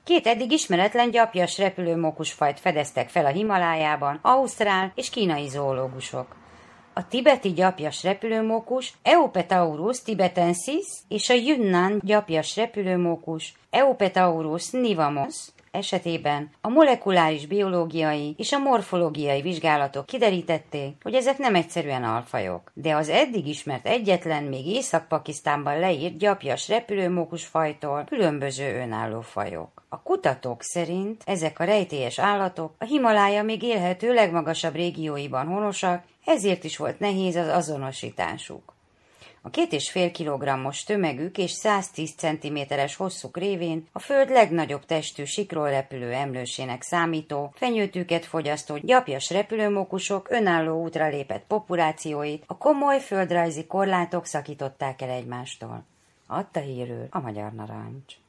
Két eddig ismeretlen gyapjas repülőmókusfajt fedeztek fel a Himalájában ausztrál és kínai zoológusok. A tibeti gyapjas repülőmókus Eupetaurus tibetensis és a Yunnan gyapjas repülőmókus Eupetaurus nivamus esetében a molekuláris biológiai és a morfológiai vizsgálatok kiderítették, hogy ezek nem egyszerűen alfajok, de az eddig ismert egyetlen, még Észak-Pakisztánban leírt gyapjas repülőmókusfajtól különböző önálló fajok. A kutatók szerint ezek a rejtélyes állatok a Himalája még élhető legmagasabb régióiban honosak, ezért is volt nehéz az azonosításuk. A 2,5 kilogrammos tömegük és 110 cm-es hosszuk révén a Föld legnagyobb testű sikról repülő emlősének számító, fenyőtűket fogyasztó gyapjas repülőmókusok önálló útra lépett populációit a komoly földrajzi korlátok szakították el egymástól. Adta hírül a Magyar Narancs.